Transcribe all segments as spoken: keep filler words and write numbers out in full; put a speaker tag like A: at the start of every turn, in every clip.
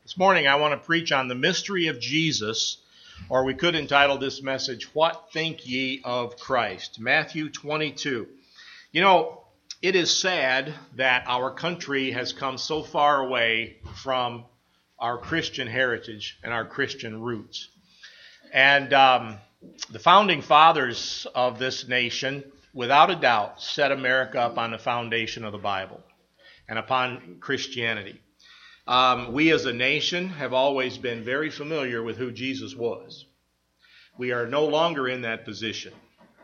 A: This morning I want to preach on the mystery of Jesus, or we could entitle this message, What Think Ye of Christ? Matthew twenty-two. You know, it is sad that our country has come so far away from our Christian heritage and our Christian roots. And um, the founding fathers of this nation, without a doubt, set America up on the foundation of the Bible and upon Christianity. Um, we as a nation have always been very familiar with who Jesus was. We are no longer in that position.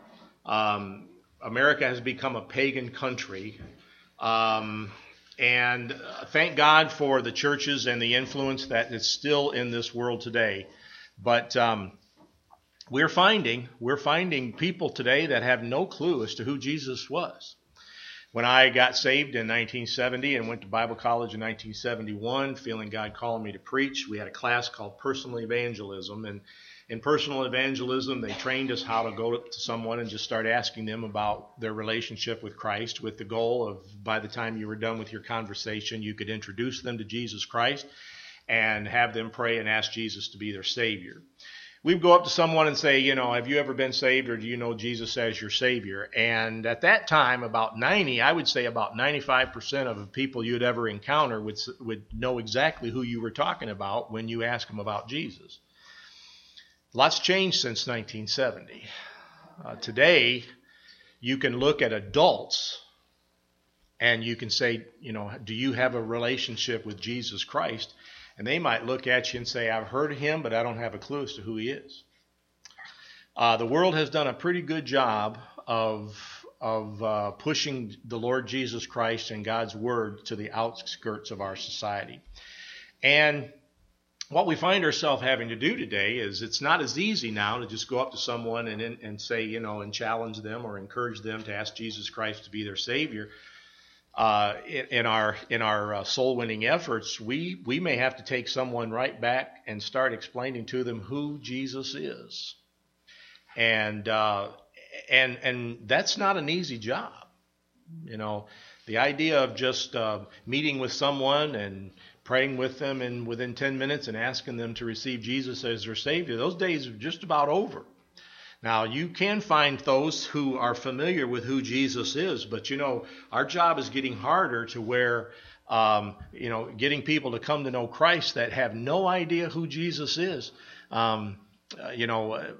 A: Um, America has become a pagan country. Um, and thank God for the churches and the influence that is still in this world today. But um, we're finding, we're finding people today that have no clue as to who Jesus was. When I got saved in nineteen seventy and went to Bible college in nineteen seventy-one, feeling God calling me to preach, we had a class called Personal Evangelism. And in Personal Evangelism, they trained us how to go to someone and just start asking them about their relationship with Christ, with the goal of, by the time you were done with your conversation, you could introduce them to Jesus Christ and have them pray and ask Jesus to be their Savior. We'd go up to someone and say, you know, have you ever been saved, or do you know Jesus as your Savior? And at that time, about ninety, I would say about ninety-five percent of the people you'd ever encounter would, would know exactly who you were talking about when you ask them about Jesus. Lots changed since nineteen seventy. Uh, today, you can look at adults and you can say, you know, do you have a relationship with Jesus Christ? And they might look at you and say, I've heard of him, but I don't have a clue as to who he is. Uh, the world has done a pretty good job of, of uh, pushing the Lord Jesus Christ and God's Word to the outskirts of our society. And what we find ourselves having to do today is it's not as easy now to just go up to someone and, and say, you know, and challenge them or encourage them to ask Jesus Christ to be their Savior. Uh, in, in our in our uh, soul-winning efforts, we, we may have to take someone right back and start explaining to them who Jesus is. And uh, and and that's not an easy job. You know, the idea of just uh, meeting with someone and praying with them and within ten minutes and asking them to receive Jesus as their Savior, those days are just about over. Now, you can find those who are familiar with who Jesus is, but, you know, our job is getting harder to where, um, you know, getting people to come to know Christ that have no idea who Jesus is, um, uh, you know, uh,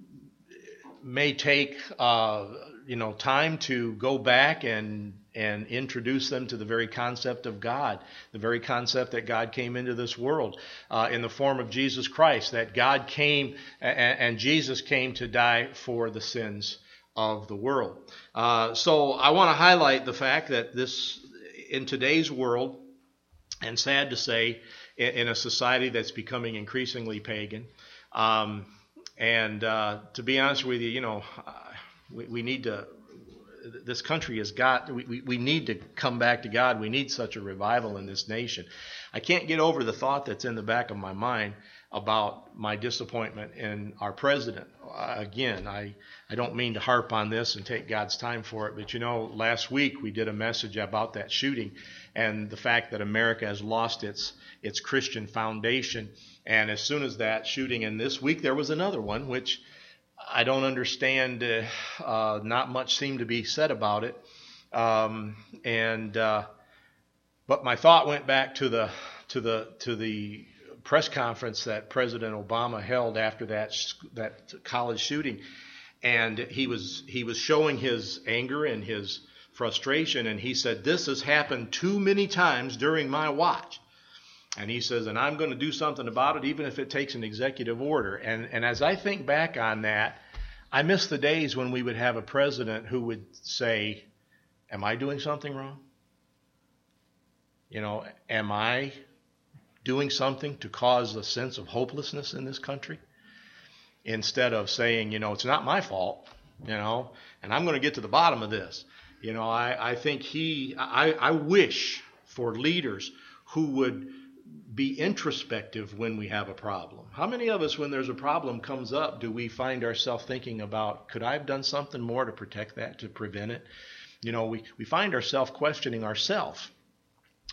A: may take, uh, you know, time to go back and and introduce them to the very concept of God, the very concept that God came into this world uh, in the form of Jesus Christ, that God came and, and Jesus came to die for the sins of the world. Uh, so I want to highlight the fact that this, in today's world, and sad to say, in, in a society that's becoming increasingly pagan, um, and uh, to be honest with you, you know, we, we need to, this country has got, we, we need to come back to God. We need such a revival in this nation. I can't get over the thought that's in the back of my mind about my disappointment in our president. Uh, again, I, I don't mean to harp on this and take God's time for it, but you know, last week we did a message about that shooting and the fact that America has lost its, its Christian foundation. And as soon as that shooting, and this week there was another one, which I don't understand. Uh, uh, not much seemed to be said about it, um, and uh, but my thought went back to the to the to the press conference that President Obama held after that that college shooting, and he was he was showing his anger and his frustration, and he said, "This has happened too many times during my watch." And he says, and I'm going to do something about it, even if it takes an executive order. And, and as I think back on that, I miss the days when we would have a president who would say, am I doing something wrong? You know, am I doing something to cause a sense of hopelessness in this country? Instead of saying, you know, it's not my fault, you know, and I'm going to get to the bottom of this. You know, I, I think he, I, I wish for leaders who would be introspective when we have a problem. How many of us, when there's a problem comes up, do we find ourselves thinking about, could I have done something more to protect that, to prevent it? You know, we, we find ourselves questioning ourselves.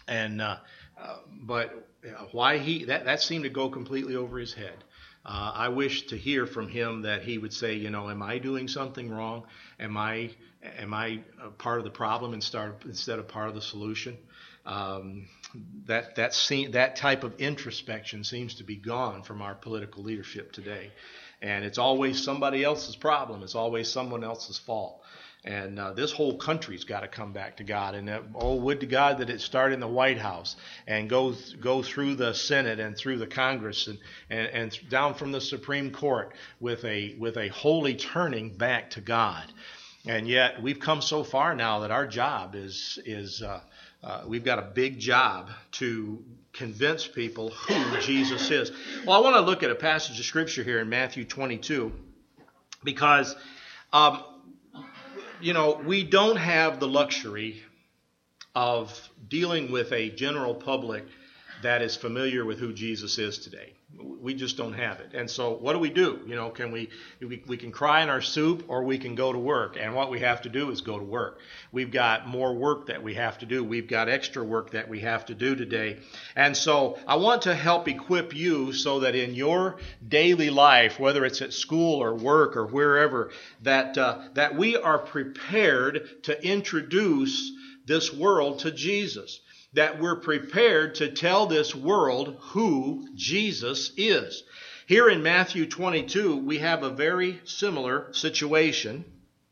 A: And uh, uh, but why he that that seemed to go completely over his head. Uh, I wish to hear from him that he would say, you know, am I doing something wrong? Am I am I a part of the problem instead instead of part of the solution? Um, that that seem, that type of introspection seems to be gone from our political leadership today, and it's always somebody else's problem. It's always someone else's fault. And uh, this whole country's got to come back to God. And uh, oh, would to God that it start in the White House and go go through the Senate and through the Congress and, and, and down from the Supreme Court with a with a holy turning back to God. And yet we've come so far now that our job is is uh, uh, we've got a big job to convince people who Jesus is. Well, I want to look at a passage of Scripture here in Matthew twenty-two because. Um, You know, we don't have the luxury of dealing with a general public that is familiar with who Jesus is today. We just don't have it. And so what do we do? You know, can we, we we can cry in our soup or we can go to work. And what we have to do is go to work. We've got more work that we have to do. We've got extra work that we have to do today. And so I want to help equip you so that in your daily life, whether it's at school or work or wherever, that uh, that we are prepared to introduce this world to Jesus. That we're prepared to tell this world who Jesus is. Here in Matthew twenty-two, we have a very similar situation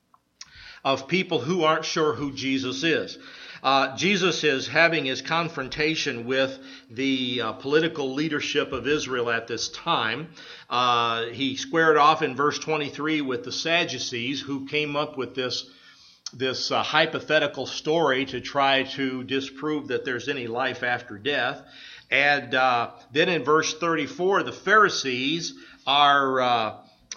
A: of people who aren't sure who Jesus is. Uh, Jesus is having his confrontation with the uh, political leadership of Israel at this time. Uh, he squared off in verse twenty-three with the Sadducees who came up with this this uh, hypothetical story to try to disprove that there's any life after death. And uh, then in verse thirty-four, the Pharisees are uh,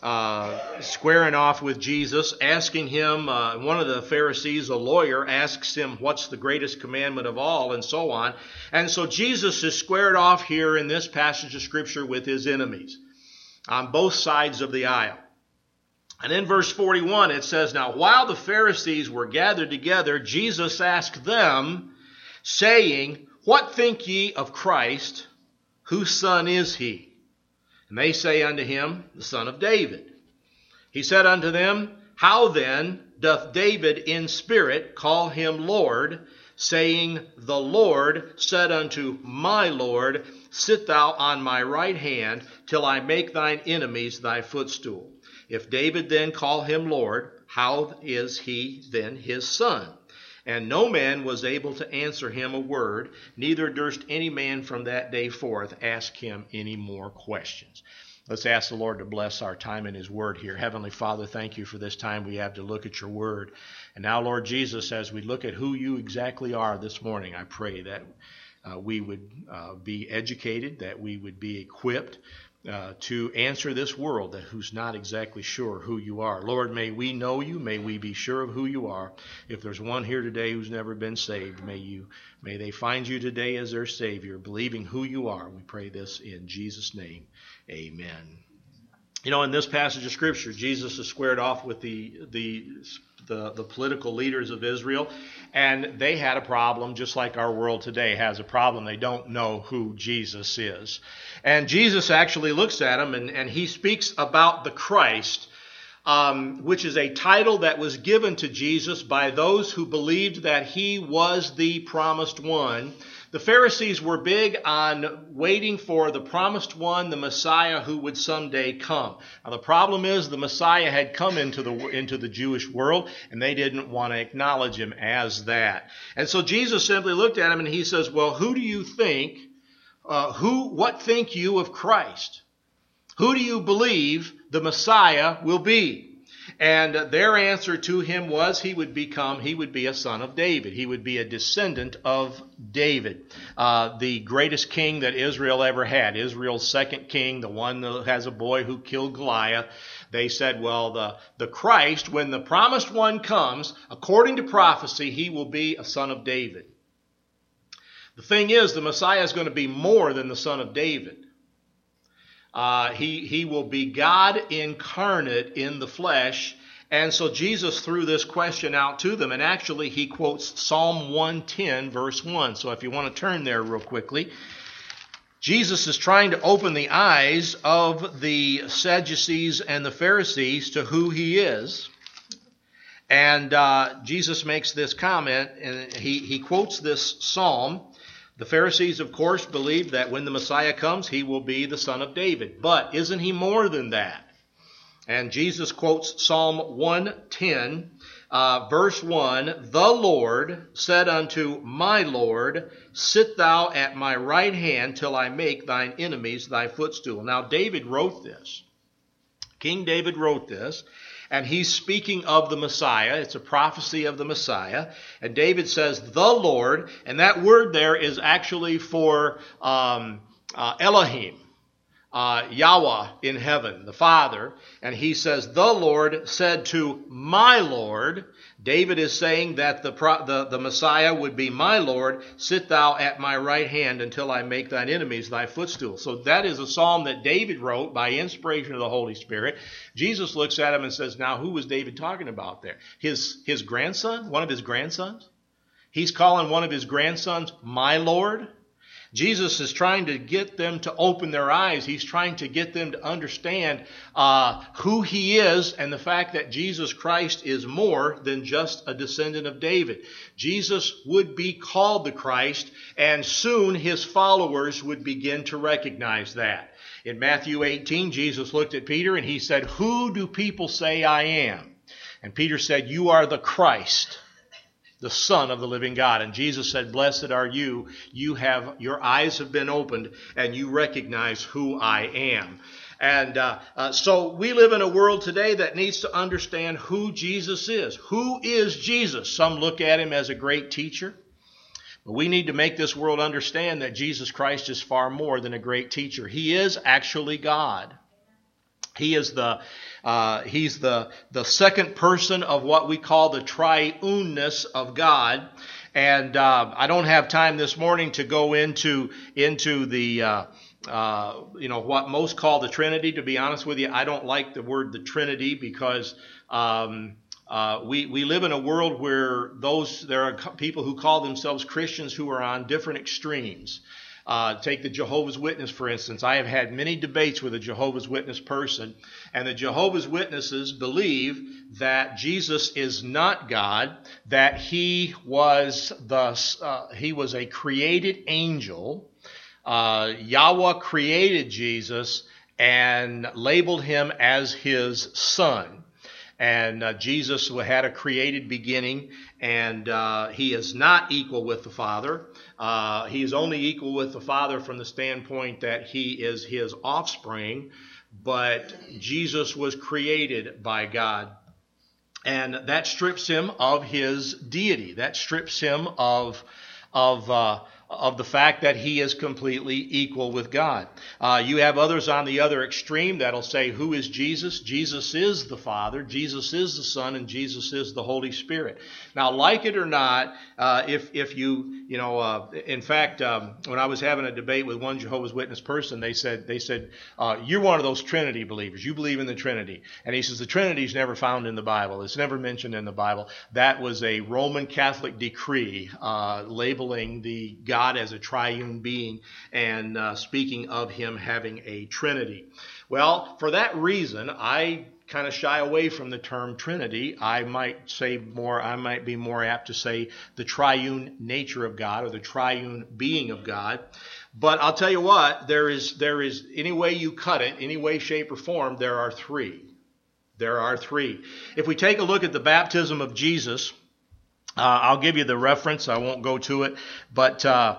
A: uh, squaring off with Jesus, asking him, uh, one of the Pharisees, a lawyer, asks him, what's the greatest commandment of all, and so on. And so Jesus is squared off here in this passage of Scripture with his enemies on both sides of the aisle. And in verse forty-one, it says, now while the Pharisees were gathered together, Jesus asked them, saying, what think ye of Christ? Whose son is he? And they say unto him, the son of David. He said unto them, how then doth David in spirit call him Lord, saying, the Lord said unto my Lord, sit thou on my right hand, till I make thine enemies thy footstool. If David then call him Lord, how is he then his son? And no man was able to answer him a word, neither durst any man from that day forth ask him any more questions. Let's ask the Lord to bless our time in his word here. Heavenly Father, thank you for this time we have to look at your word. And now, Lord Jesus, as we look at who you exactly are this morning, I pray that uh, we would uh, be educated, that we would be equipped, Uh, to answer this world that who's not exactly sure who you are. Lord, may we know you. May we be sure of who you are. If there's one here today who's never been saved, may you, may they find you today as their Savior, believing who you are. We pray this in Jesus' name. Amen. You know, in this passage of Scripture, Jesus is squared off with the the the, the political leaders of Israel, and they had a problem just like our world today has a problem. They don't know who Jesus is. And Jesus actually looks at them, and, and he speaks about the Christ, um, which is a title that was given to Jesus by those who believed that he was the promised one. The Pharisees were big on waiting for the promised one, the Messiah, who would someday come. Now, the problem is the Messiah had come into the into the Jewish world, and they didn't want to acknowledge him as that. And so Jesus simply looked at him, and he says, well, who do you think, uh, who, what think you of Christ? Who do you believe the Messiah will be? And their answer to him was he would become, he would be a son of David. He would be a descendant of David, uh, the greatest king that Israel ever had. Israel's second king, the one that has a boy who killed Goliath. They said, well, the, the Christ, when the promised one comes, according to prophecy, he will be a son of David. The thing is, the Messiah is going to be more than the son of David. Uh, he, he will be God incarnate in the flesh, And so Jesus threw this question out to them, and actually he quotes Psalm one ten, verse one. So if you want to turn there real quickly, Jesus is trying to open the eyes of the Sadducees and the Pharisees to who he is. And uh, Jesus makes this comment, and he, he quotes this psalm. The Pharisees, of course, believe that when the Messiah comes, he will be the son of David. But isn't he more than that? And Jesus quotes Psalm one ten, uh, verse one, "The Lord said unto my Lord, sit thou at my right hand till I make thine enemies thy footstool." Now, David wrote this. King David wrote this, and he's speaking of the Messiah. It's a prophecy of the Messiah. And David says, "The Lord," and that word there is actually for um, uh, Elohim. Uh, Yahweh in heaven, the Father, and he says, "The Lord said to my Lord." David is saying that the, the, the Messiah would be my Lord, "Sit thou at my right hand until I make thine enemies thy footstool." So that is a psalm that David wrote by inspiration of the Holy Spirit. Jesus looks at him and says, now who was David talking about there? His, his grandson? One of his grandsons? He's calling one of his grandsons my Lord? Jesus is trying to get them to open their eyes. He's trying to get them to understand uh, who he is and the fact that Jesus Christ is more than just a descendant of David. Jesus would be called the Christ, and soon his followers would begin to recognize that. In Matthew eighteen, Jesus looked at Peter and he said, "Who do people say I am?" And Peter said, "You are the Christ, the Son of the living God." And Jesus said, "Blessed are you. You have, your eyes have been opened and you recognize who I am." And uh, uh, so we live in a world today that needs to understand who Jesus is. Who is Jesus? Some look at him as a great teacher. But we need to make this world understand that Jesus Christ is far more than a great teacher. He is actually God. He is the uh, he's the the second person of what we call the triuneness of God, and uh, I don't have time this morning to go into into the uh, uh, you know what most call the Trinity. To be honest with you, I don't like the word the Trinity because um, uh, we we live in a world where those there are people who call themselves Christians who are on different extremes. Uh, take the Jehovah's Witness, for instance. I have had many debates with a Jehovah's Witness person, and the Jehovah's Witnesses believe that Jesus is not God, that he was the uh, he was a created angel. Uh, Yahweh created Jesus and labeled him as his son. And uh, Jesus had a created beginning, and uh, he is not equal with the Father. Uh, he is only equal with the Father from the standpoint that he is his offspring, but Jesus was created by God. And that strips him of his deity. That strips him of, of, uh, of the fact that he is completely equal with God. Uh, you have others on the other extreme that'll say, who is Jesus? Jesus is the Father, Jesus is the Son, and Jesus is the Holy Spirit. Now, like it or not, uh, if if you, you know, uh, in fact, um, when I was having a debate with one Jehovah's Witness person, they said, they said, uh, you're one of those Trinity believers. You believe in the Trinity. And he says, the Trinity is never found in the Bible. It's never mentioned in the Bible. That was a Roman Catholic decree uh, labeling the God as a triune being and uh, speaking of him having a Trinity. Well, for that reason, I kind of shy away from the term Trinity. I might say more, I might be more apt to say the triune nature of God or the triune being of God. But I'll tell you what, there is, there is, any way you cut it, any way, shape, or form, there are three. There are three. If we take a look at the baptism of Jesus, uh, I'll give you the reference. I won't go to it, but uh,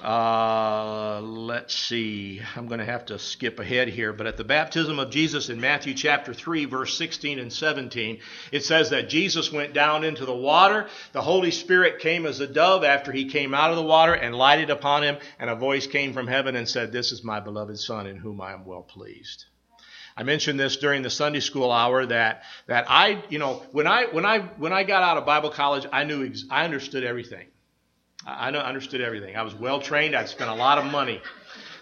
A: Uh, let's see. I'm going to have to skip ahead here. But at the baptism of Jesus in Matthew chapter three, verse sixteen and seventeen, it says that Jesus went down into the water. The Holy Spirit came as a dove after he came out of the water and lighted upon him. And a voice came from heaven and said, "This is my beloved Son in whom I am well pleased." I mentioned this during the Sunday school hour that that I, you know, when I when I when I got out of Bible college, I knew ex- I understood everything. I understood everything. I was well trained. I'd spent a lot of money.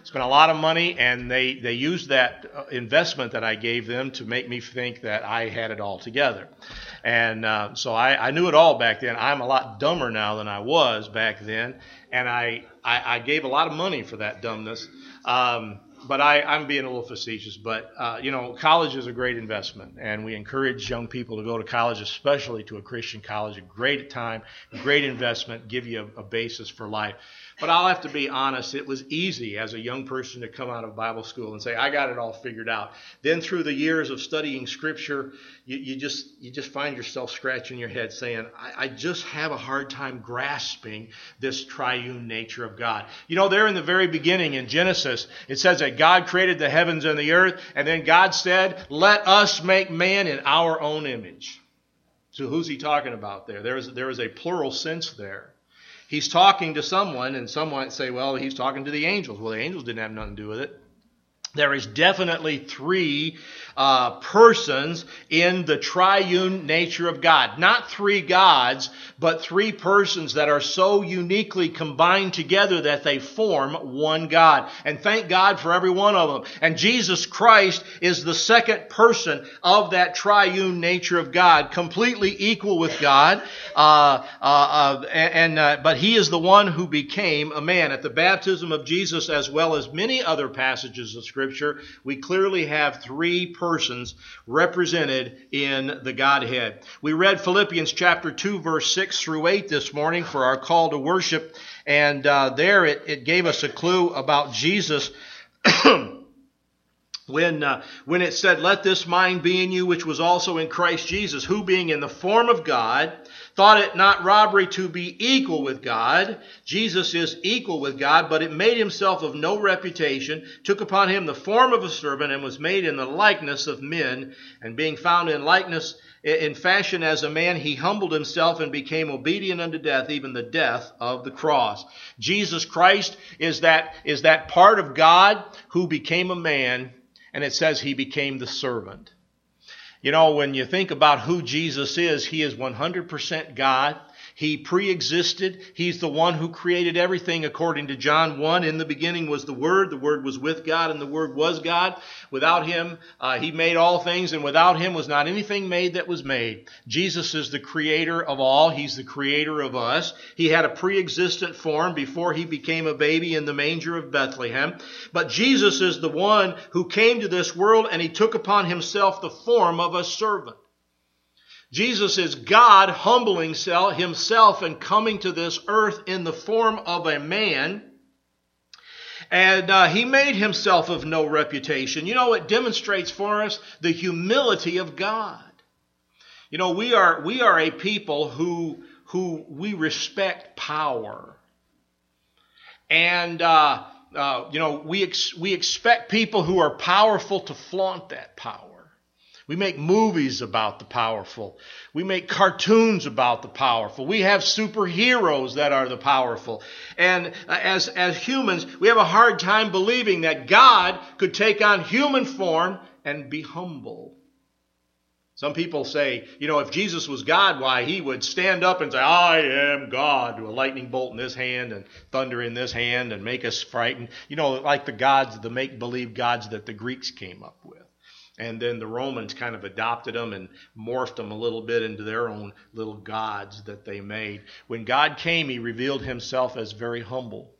A: spent a lot of money, and they, they used that investment that I gave them to make me think that I had it all together. And uh, so I, I knew it all back then. I'm a lot dumber now than I was back then, and I, I, I gave a lot of money for that dumbness. Um, But I, I'm being a little facetious. But, uh, you know, college is a great investment. And we encourage young people to go to college, especially to a Christian college. A great time, a great investment, give you a, a basis for life. But I'll have to be honest, it was easy as a young person to come out of Bible school and say, I got it all figured out. Then through the years of studying Scripture, you, you just you just find yourself scratching your head saying, I, I just have a hard time grasping this triune nature of God. You know, there in the very beginning in Genesis, it says that God created the heavens and the earth, and then God said, let us make man in our own image. So who's he talking about there? There is, there is a plural sense there. He's talking to someone, and some might say, well, he's talking to the angels. Well, the angels didn't have nothing to do with it. There is definitely three uh, persons in the triune nature of God. Not three gods, but three persons that are so uniquely combined together that they form one God. And thank God for every one of them. And Jesus Christ is the second person of that triune nature of God, completely equal with God. Uh, uh, uh, and uh, but He is the one who became a man. At the baptism of Jesus, as well as many other passages of Scripture, Scripture, we clearly have three persons represented in the Godhead. We read Philippians chapter two, verse six through eight this morning for our call to worship, and uh, there it, it gave us a clue about Jesus. When uh, when it said, let this mind be in you, which was also in Christ Jesus, who being in the form of God, thought it not robbery to be equal with God. Jesus is equal with God, but it made himself of no reputation, took upon him the form of a servant, and was made in the likeness of men. And being found in likeness, in fashion as a man, he humbled himself and became obedient unto death, even the death of the cross. Jesus Christ is that, is that part of God who became a man. And it says he became the servant. You know, when you think about who Jesus is, he is one hundred percent God. He pre-existed. He's the one who created everything according to John one. In the beginning was the Word. The Word was with God, and the Word was God. Without him, uh, he made all things, and without him was not anything made that was made. Jesus is the creator of all. He's the creator of us. He had a pre-existent form before he became a baby in the manger of Bethlehem. But Jesus is the one who came to this world, and he took upon himself the form of a servant. Jesus is God humbling himself and coming to this earth in the form of a man. And uh, he made himself of no reputation. You know, it demonstrates for us the humility of God. You know, we are we are a people who who we respect power. And, uh, uh, you know, we ex- we expect people who are powerful to flaunt that power. We make movies about the powerful. We make cartoons about the powerful. We have superheroes that are the powerful. And as, as humans, we have a hard time believing that God could take on human form and be humble. Some people say, you know, if Jesus was God, why, he would stand up and say, I am God, with a lightning bolt in this hand and thunder in this hand and make us frightened. You know, like the gods, the make-believe gods that the Greeks came up with. And then the Romans kind of adopted them and morphed them a little bit into their own little gods that they made. When God came, he revealed himself as very humble.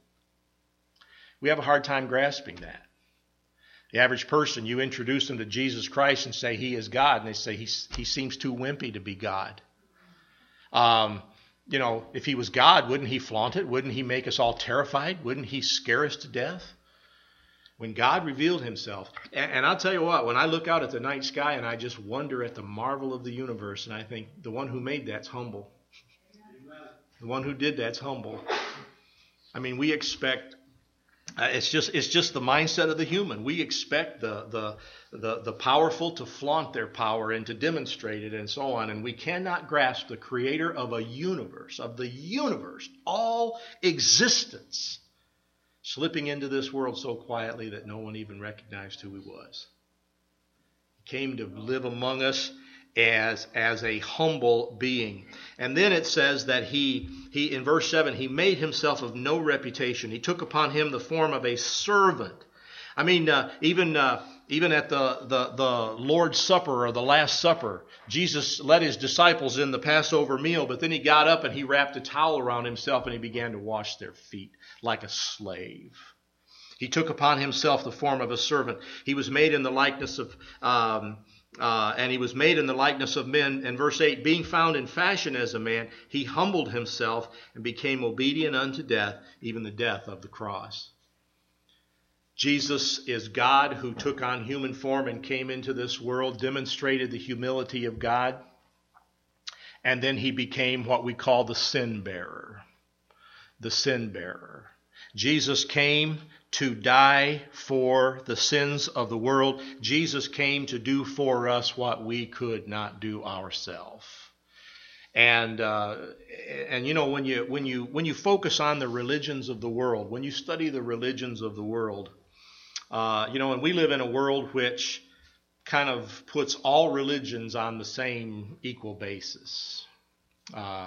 A: We have a hard time grasping that. The average person, you introduce them to Jesus Christ and say he is God, and they say he, he seems too wimpy to be God. Um, you know, if he was God, wouldn't he flaunt it? Wouldn't he make us all terrified? Wouldn't he scare us to death? When God revealed himself, and, and I'll tell you what, when I look out at the night sky and I just wonder at the marvel of the universe, and I think the one who made that's humble. The one who did that's humble. I mean, we expect, uh, it's just it's just the mindset of the human. We expect the, the, the, the powerful to flaunt their power and to demonstrate it and so on, and we cannot grasp the creator of a universe, of the universe, all existence, slipping into this world so quietly that no one even recognized who he was. He came to live among us, as as a humble being. And then it says that he he in verse seven, he made himself of no reputation. He took upon him the form of a servant. I mean, uh, even uh, even at the, the the Lord's Supper or the Last Supper, Jesus led his disciples in the Passover meal, but then he got up and he wrapped a towel around himself and he began to wash their feet like a slave. He took upon himself the form of a servant. He was made in the likeness of, um, uh, and he was made in the likeness of men. And verse eight, being found in fashion as a man, he humbled himself and became obedient unto death, even the death of the cross. Jesus is God who took on human form and came into this world, demonstrated the humility of God, and then he became what we call the sin bearer. The sin bearer. Jesus came to die for the sins of the world. Jesus came to do for us what we could not do ourselves. And uh, and you know when you when you when you focus on the religions of the world, when you study the religions of the world, uh, you know, and we live in a world which kind of puts all religions on the same equal basis. Uh,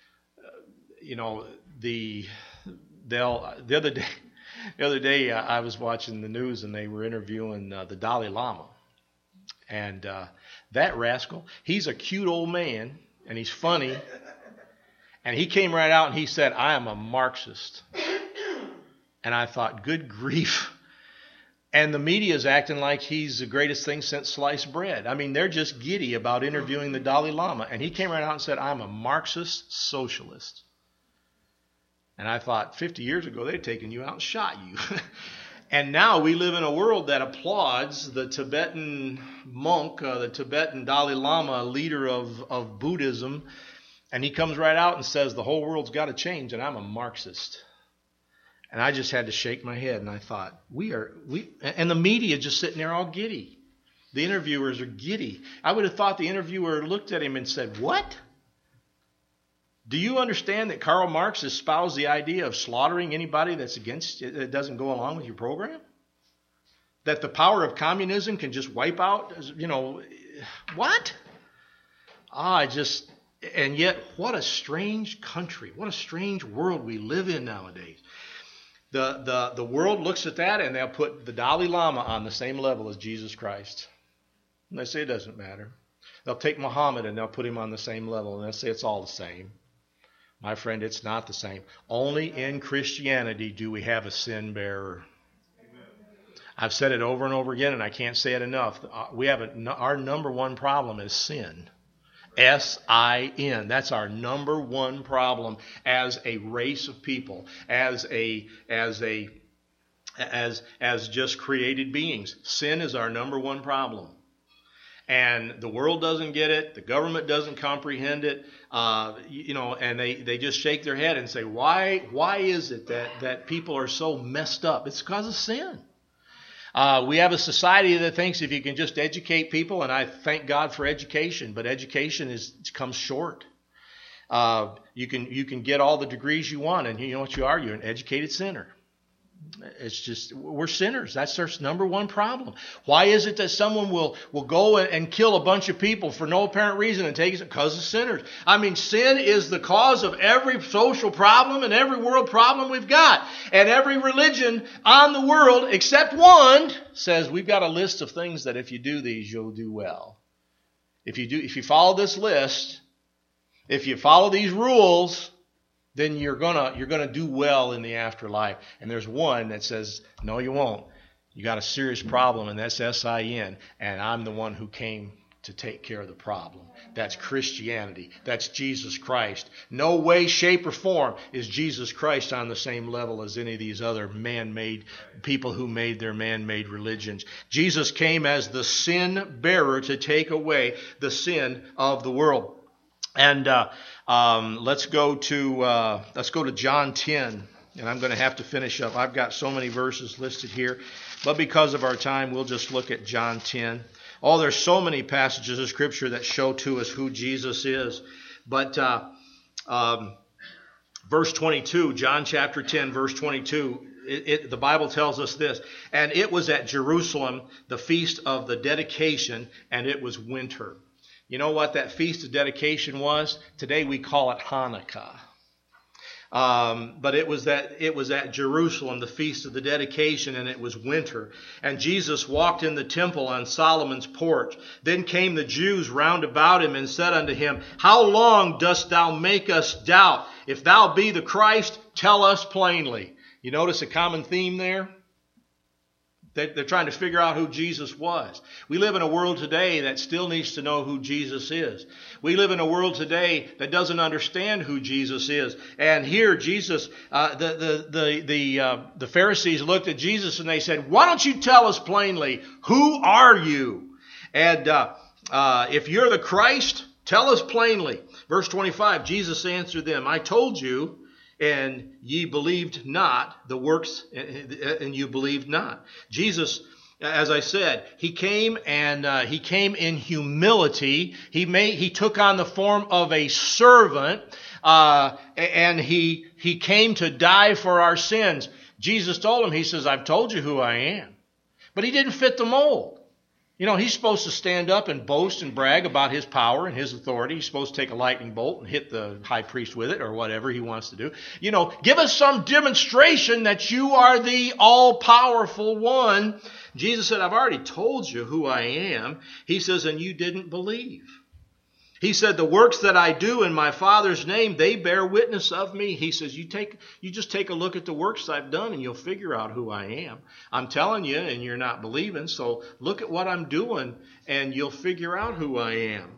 A: you know the they'll the other day. The other day, uh, I was watching the news and they were interviewing uh, the Dalai Lama. And uh, that rascal, he's a cute old man and he's funny. And he came right out and he said, I am a Marxist. And I thought, good grief. And the media is acting like he's the greatest thing since sliced bread. I mean, they're just giddy about interviewing the Dalai Lama. And he came right out and said, I'm a Marxist socialist. And I thought fifty years ago, they'd taken you out and shot you. And now we live in a world that applauds the Tibetan monk, uh, the Tibetan Dalai Lama, leader of, of Buddhism. And he comes right out and says, the whole world's got to change, and I'm a Marxist. And I just had to shake my head, and I thought, we are, we, and the media just sitting there all giddy. The interviewers are giddy. I would have thought the interviewer looked at him and said, what? Do you understand that Karl Marx espoused the idea of slaughtering anybody that's against, that doesn't go along with your program? That the power of communism can just wipe out, you know, what? Ah, I just, and yet what a strange country, what a strange world we live in nowadays. The, the, the world looks at that and they'll put the Dalai Lama on the same level as Jesus Christ. And they say it doesn't matter. They'll take Muhammad and they'll put him on the same level and they'll say it's all the same. My friend, it's not the same. Only in Christianity do we have a sin bearer. Amen. I've said it over and over again, and I can't say it enough. We have a, our number one problem is sin. S I N. That's our number one problem as a race of people, as a as a as as just created beings. Sin is our number one problem. And the world doesn't get it. The government doesn't comprehend it. Uh, you know, and they, they just shake their head and say, why why is it that, that people are so messed up? It's because of sin. Uh, we have a society that thinks if you can just educate people, and I thank God for education, but education is comes short. Uh, you can you can get all the degrees you want, and you know what you are? You're an educated sinner. It's just, we're sinners. That's our number one problem. Why is it that someone will, will go and kill a bunch of people for no apparent reason and take it? Because of sinners. I mean, sin is the cause of every social problem and every world problem we've got. And every religion on the world, except one, says we've got a list of things that if you do these, you'll do well. If you do, if you follow this list, if you follow these rules, then you're gonna you're gonna do well in the afterlife. And there's one that says, no, you won't. You got a serious problem, and that's S I N, and I'm the one who came to take care of the problem. That's Christianity. That's Jesus Christ. No way, shape, or form is Jesus Christ on the same level as any of these other man-made people who made their man-made religions. Jesus came as the sin bearer to take away the sin of the world. And uh, um, let's go to uh, let's go to John ten, and I'm going to have to finish up. I've got so many verses listed here, but because of our time, we'll just look at John ten. Oh, there's so many passages of Scripture that show to us who Jesus is. But uh, um, verse twenty-two, John chapter ten, verse twenty-two, it, it, the Bible tells us this: and it was at Jerusalem, the feast of the dedication, and it was winter. You know what that feast of dedication was? Today we call it Hanukkah. Um, but it was that it was at Jerusalem, the feast of the dedication, and it was winter. And Jesus walked in the temple on Solomon's porch. Then came the Jews round about him and said unto him, How long dost thou make us doubt? If thou be the Christ, tell us plainly. You notice a common theme there? They're trying to figure out who Jesus was. We live in a world today that still needs to know who Jesus is. We live in a world today that doesn't understand who Jesus is. And here Jesus, uh, the the the the, uh, the Pharisees looked at Jesus and they said, "Why don't you tell us plainly, who are you? And uh, uh, if you're the Christ, tell us plainly." Verse twenty-five, Jesus answered them, "I told you, and ye believed not the works, and you believed not." Jesus, as I said, he came and uh, he came in humility. He made he took on the form of a servant, uh, and he he came to die for our sins. Jesus told him, he says, "I've told you who I am," but he didn't fit the mold. You know, he's supposed to stand up and boast and brag about his power and his authority. He's supposed to take a lightning bolt and hit the high priest with it or whatever he wants to do. You know, give us some demonstration that you are the all-powerful one. Jesus said, "I've already told you who I am." He says, "And you didn't believe." He said, "The works that I do in my Father's name, they bear witness of me." He says, you take, you just take a look at the works I've done and you'll figure out who I am. I'm telling you and you're not believing, so look at what I'm doing and you'll figure out who I am.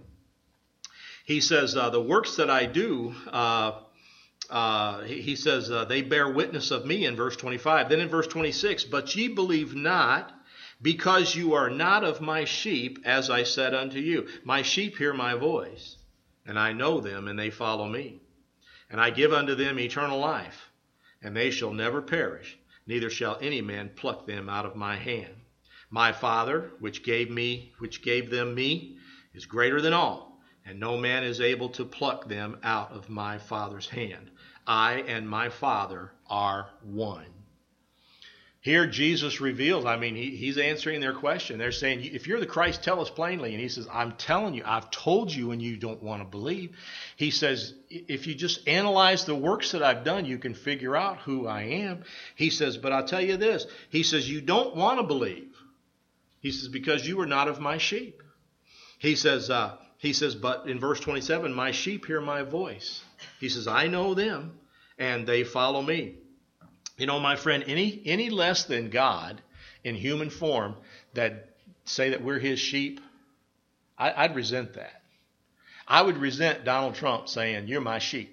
A: He says, uh, the works that I do, uh, uh, he says, uh, they bear witness of me in verse twenty-five. Then in verse twenty-six, "But ye believe not, because you are not of my sheep, as I said unto you. My sheep hear my voice, and I know them, and they follow me. And I give unto them eternal life, and they shall never perish, neither shall any man pluck them out of my hand. My Father, which gave me, which gave them me, is greater than all, and no man is able to pluck them out of my Father's hand. I and my Father are one." Here Jesus reveals, I mean, he, he's answering their question. They're saying, if you're the Christ, tell us plainly. And he says, I'm telling you, I've told you and you don't want to believe. He says, if you just analyze the works that I've done, you can figure out who I am. He says, but I'll tell you this. He says, you don't want to believe. He says, because you are not of my sheep. He says, uh, he says, but in verse twenty-seven, my sheep hear my voice. He says, I know them and they follow me. You know, my friend, any any less than God in human form that say that we're his sheep, I, I'd resent that. I would resent Donald Trump saying, you're my sheep.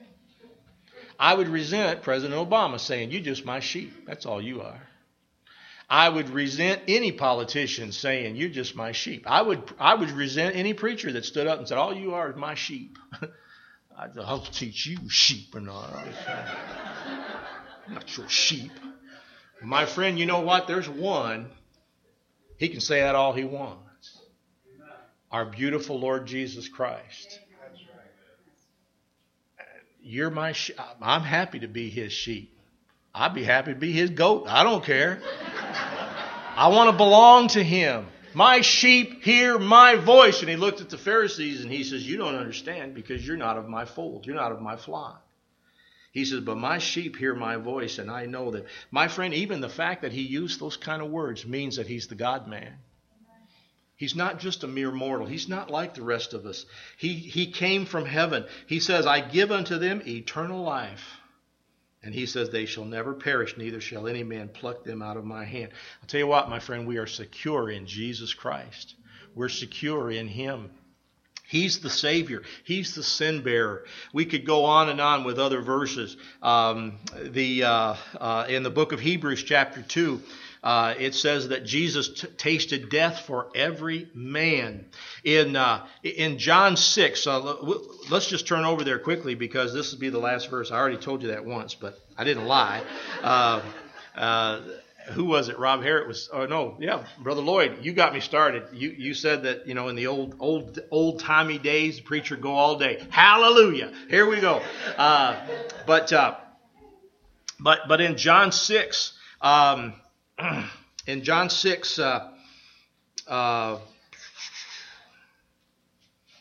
A: I would resent President Obama saying, you're just my sheep. That's all you are. I would resent any politician saying, you're just my sheep. I would I would resent any preacher that stood up and said, all you are is my sheep. I'll teach you sheep or not. I'm not your sheep. My friend, you know what? There's one. He can say that all he wants. Our beautiful Lord Jesus Christ. You're my sheep. I'm happy to be his sheep. I'd be happy to be his goat. I don't care. I want to belong to him. My sheep hear my voice. And he looked at the Pharisees and he says, you don't understand because you're not of my fold. You're not of my flock. He says, but my sheep hear my voice and I know them. My friend, even the fact that he used those kind of words means that he's the God-man. He's not just a mere mortal. He's not like the rest of us. He, he came from heaven. He says, I give unto them eternal life. And he says, they shall never perish, neither shall any man pluck them out of my hand. I'll tell you what, my friend, we are secure in Jesus Christ. We're secure in him. He's the Savior. He's the sin bearer. We could go on and on with other verses. Um, the uh, uh, in the book of Hebrews chapter two, uh, it says that Jesus t- tasted death for every man. In uh, in John six, uh, let's just turn over there quickly because this will be the last verse. I already told you that once, but I didn't lie. Uh, uh, Who was it? Rob Harrett was. Oh no, yeah, Brother Lloyd. You got me started. You you said that you know in the old old old timey days, the preacher go all day. Hallelujah. Here we go. Uh, but uh, but but in John six, um, in John six, uh, uh,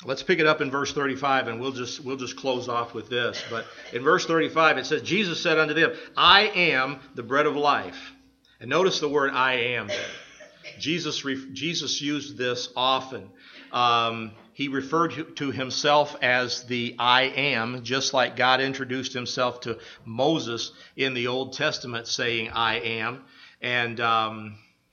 A: Let's pick it up in verse thirty-five, and we'll just we'll just close off with this. But in verse thirty-five, it says, Jesus said unto them, I am the bread of life. And notice the word I am there. Jesus, Jesus used this often. Um, he referred to himself as the I am, just like God introduced himself to Moses in the Old Testament saying I am. And um,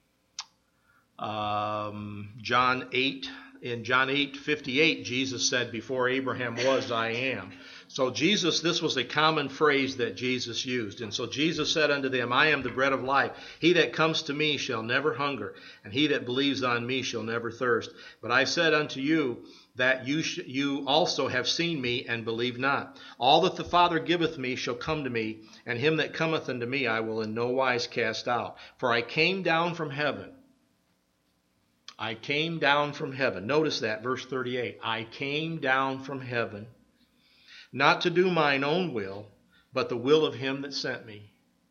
A: um, John eight, in John eight fifty-eight, Jesus said, before Abraham was, I am. So Jesus, this was a common phrase that Jesus used. And so Jesus said unto them, I am the bread of life. He that comes to me shall never hunger, and he that believes on me shall never thirst. But I said unto you that you sh- you also have seen me and believe not. All that the Father giveth me shall come to me, and him that cometh unto me I will in no wise cast out. For I came down from heaven. I came down from heaven. Notice that, verse thirty-eight. I came down from heaven, not to do mine own will, but the will of him that sent me.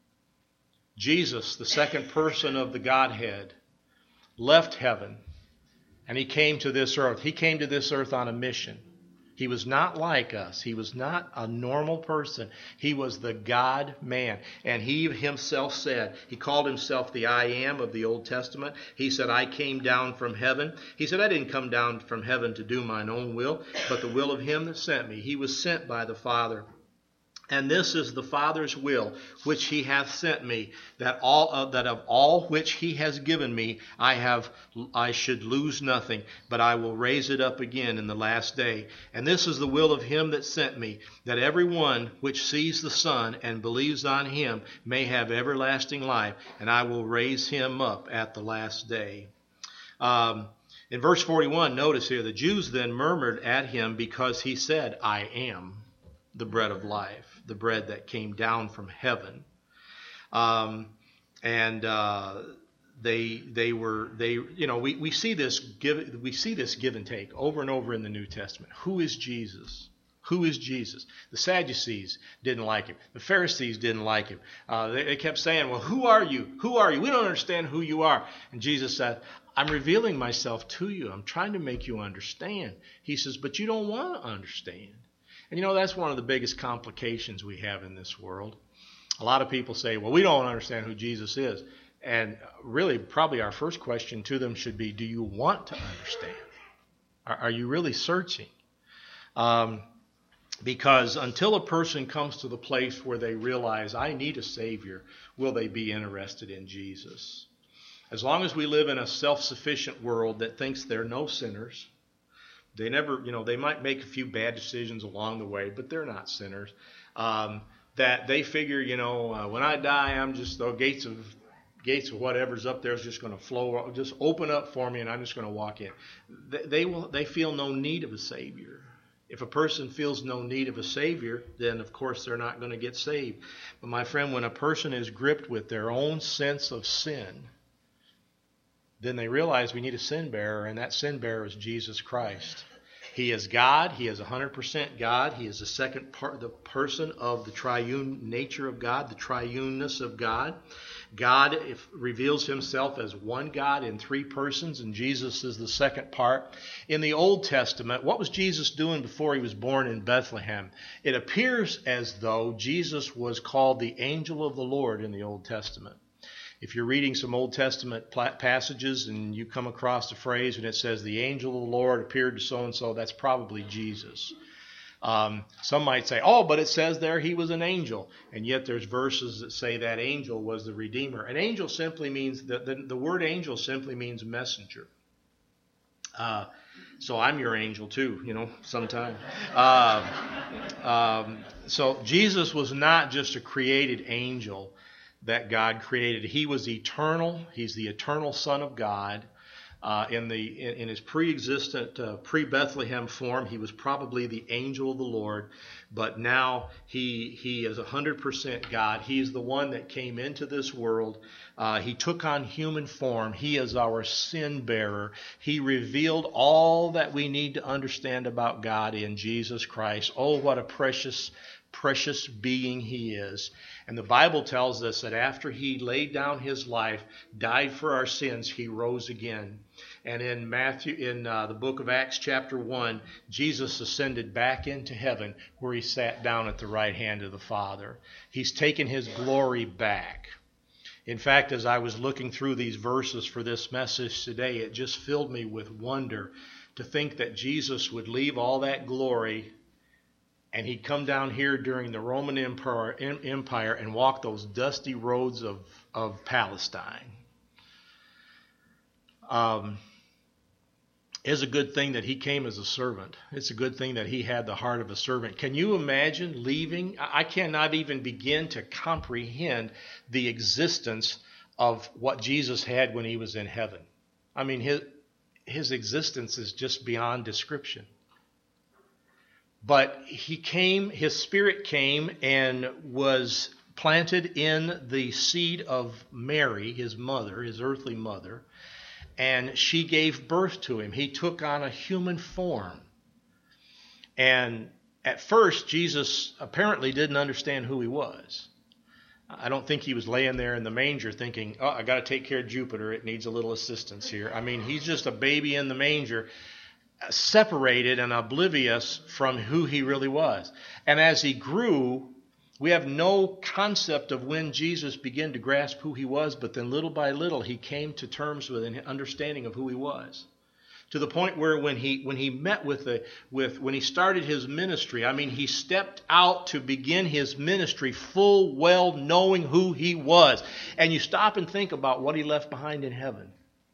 A: Jesus, the second person of the Godhead, left heaven, and he came to this earth. He came to this earth on a mission. He was not like us. He was not a normal person. He was the God-man. And he himself said, he called himself the I am of the Old Testament. He said, I came down from heaven. He said, I didn't come down from heaven to do mine own will, but the will of him that sent me. He was sent by the Father. And this is the Father's will, which he hath sent me, that all of, that of all which he has given me, I have I should lose nothing, but I will raise it up again in the last day. And this is the will of him that sent me, that every one which sees the Son and believes on him may have everlasting life, and I will raise him up at the last day. Um, in verse forty-one, notice here, the Jews then murmured at him because he said, I am the bread of life, the bread that came down from heaven. Um, and uh, they they were they you know we, we see this give we see this give and take over and over in the New Testament. Who is Jesus? Who is Jesus? The Sadducees didn't like him. The Pharisees didn't like him. Uh, they, they kept saying, well, who are you? Who are you? We don't understand who you are. And Jesus said, I'm revealing myself to you. I'm trying to make you understand. He says, but you don't want to understand. And you know, that's one of the biggest complications we have in this world. A lot of people say, well, we don't understand who Jesus is. And really, probably our first question to them should be, do you want to understand? Are, are you really searching? Um, because until a person comes to the place where they realize, I need a Savior, will they be interested in Jesus? As long as we live in a self-sufficient world that thinks they're no sinners, They never, you know, they might make a few bad decisions along the way, but they're not sinners. Um, that they figure, you know, uh, when I die, I'm just, the gates of gates of whatever's up there is just going to flow, just open up for me, and I'm just going to walk in. They, they will, they feel no need of a Savior. If a person feels no need of a Savior, then of course they're not going to get saved. But my friend, when a person is gripped with their own sense of sin, then they realize we need a sin bearer, and that sin bearer is Jesus Christ. He is God. He is one hundred percent God. He is the second part, the person of the triune nature of God, the triuneness of God. God if, reveals himself as one God in three persons, and Jesus is the second part. In the Old Testament, what was Jesus doing before he was born in Bethlehem? It appears as though Jesus was called the angel of the Lord in the Old Testament. If you're reading some Old Testament passages and you come across a phrase and it says the angel of the Lord appeared to so-and-so, that's probably Jesus. Um, some might say, oh, but it says there he was an angel. And yet there's verses that say that angel was the Redeemer. An angel simply means, the, the, the word angel simply means messenger. Uh, so I'm your angel too, you know, sometime. Uh, um, so Jesus was not just a created angel that God created. He was eternal. He's the eternal Son of God. Uh, in the in, in his pre-existent, uh, pre-Bethlehem form, he was probably the angel of the Lord. But now he he is one hundred percent God. He's the one that came into this world. Uh, he took on human form. He is our sin bearer. He revealed all that we need to understand about God in Jesus Christ. Oh, what a precious precious being he is. And the Bible tells us that after he laid down his life, died for our sins, he rose again. And in Matthew, in uh, the book of Acts chapter one, Jesus ascended back into heaven where he sat down at the right hand of the Father. He's taken his glory back. In fact, as I was looking through these verses for this message today, it just filled me with wonder to think that Jesus would leave all that glory and he'd come down here during the Roman Empire, Empire and walk those dusty roads of, of Palestine. Um, it's a good thing that he came as a servant. It's a good thing that he had the heart of a servant. Can you imagine leaving? I cannot even begin to comprehend the existence of what Jesus had when he was in heaven. I mean, his, his existence is just beyond description. But he came, his spirit came and was planted in the seed of Mary, his mother, his earthly mother, and she gave birth to him. He took on a human form. And at first, Jesus apparently didn't understand who he was. I don't think he was laying there in the manger thinking, oh, I got to take care of Jupiter. It needs a little assistance here. I mean, he's just a baby in the manger, separated and oblivious from who he really was. And as he grew, we have no concept of when Jesus began to grasp who he was, but then little by little he came to terms with an understanding of who he was. To the point where when he when he met with the with when he started his ministry, I mean, he stepped out to begin his ministry full well knowing who he was. And you stop and think about what he left behind in heaven.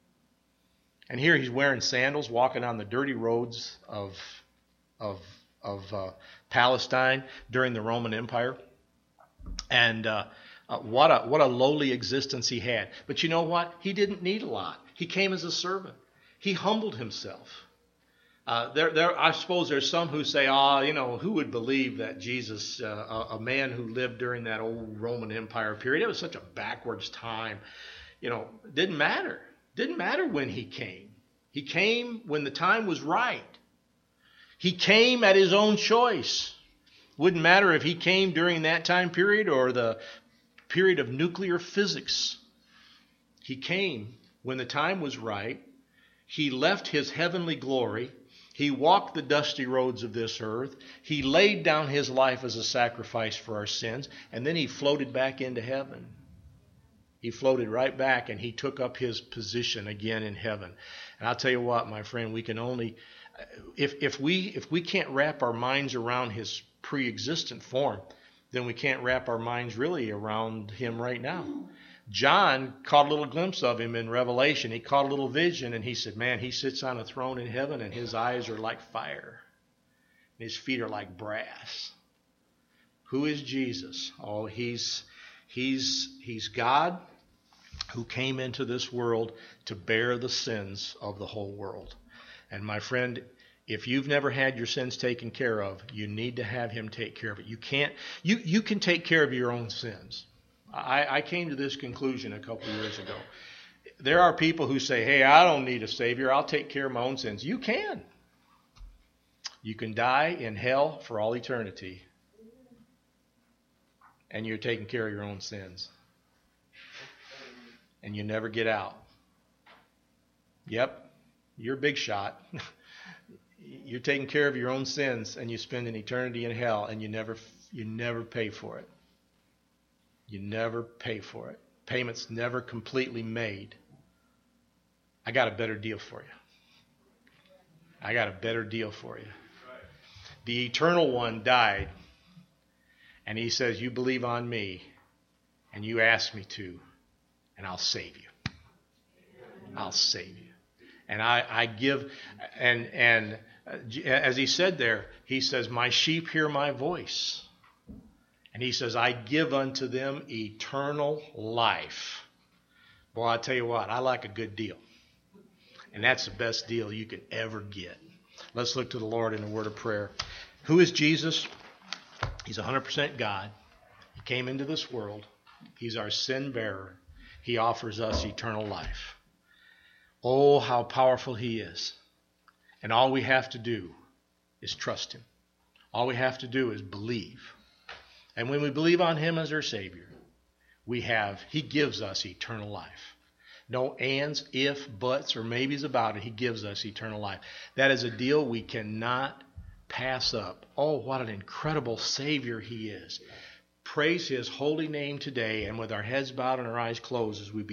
A: And here he's wearing sandals, walking on the dirty roads of of of uh, Palestine during the Roman Empire. And uh, uh, what a what a lowly existence he had. But you know what? He didn't need a lot. He came as a servant. He humbled himself. Uh, there, there. I suppose there's some who say, "Ah, oh, you know, who would believe that Jesus, uh, a, a man who lived during that old Roman Empire period, it was such a backwards time. You know, didn't matter. Didn't matter when he came. He came when the time was right. He came at his own choice. Wouldn't matter if he came during that time period or the period of nuclear physics. He came when the time was right. He left his heavenly glory. He walked the dusty roads of this earth. He laid down his life as a sacrifice for our sins. And then he floated back into heaven. He floated right back and he took up his position again in heaven. And I'll tell you what, my friend, we can only, if if we if we can't wrap our minds around his pre-existent form, then we can't wrap our minds really around him right now. John caught a little glimpse of him in Revelation. He caught a little vision and he said, man, he sits on a throne in heaven and his eyes are like fire. And his feet are like brass. Who is Jesus? Oh, he's he's he's God who came into this world to bear the sins of the whole world. And my friend, if you've never had your sins taken care of, you need to have him take care of it. You can't, you, you can take care of your own sins. I, I came to this conclusion a couple of years ago. There are people who say, hey, I don't need a Savior. I'll take care of my own sins. You can. You can die in hell for all eternity. And you're taking care of your own sins. And you never get out. Yep, you're a big shot. You're taking care of your own sins and you spend an eternity in hell and you never you never pay for it. You never pay for it. Payment's never completely made. I got a better deal for you. I got a better deal for you. The eternal one died and he says, you believe on me and you ask me to and I'll save you. I'll save you. And I, I give, and and as he said there, he says, my sheep hear my voice. And he says, I give unto them eternal life. Boy, I tell you what, I like a good deal. And that's the best deal you can ever get. Let's look to the Lord in a word of prayer. Who is Jesus? He's one hundred percent God. He came into this world. He's our sin bearer. He offers us eternal life. Oh, how powerful he is. And all we have to do is trust him. All we have to do is believe. And when we believe on him as our Savior, we have, he gives us eternal life. No ands, if, buts, or maybes about it. He gives us eternal life. That is a deal we cannot pass up. Oh, what an incredible Savior he is. Praise his holy name today, and with our heads bowed and our eyes closed as we begin.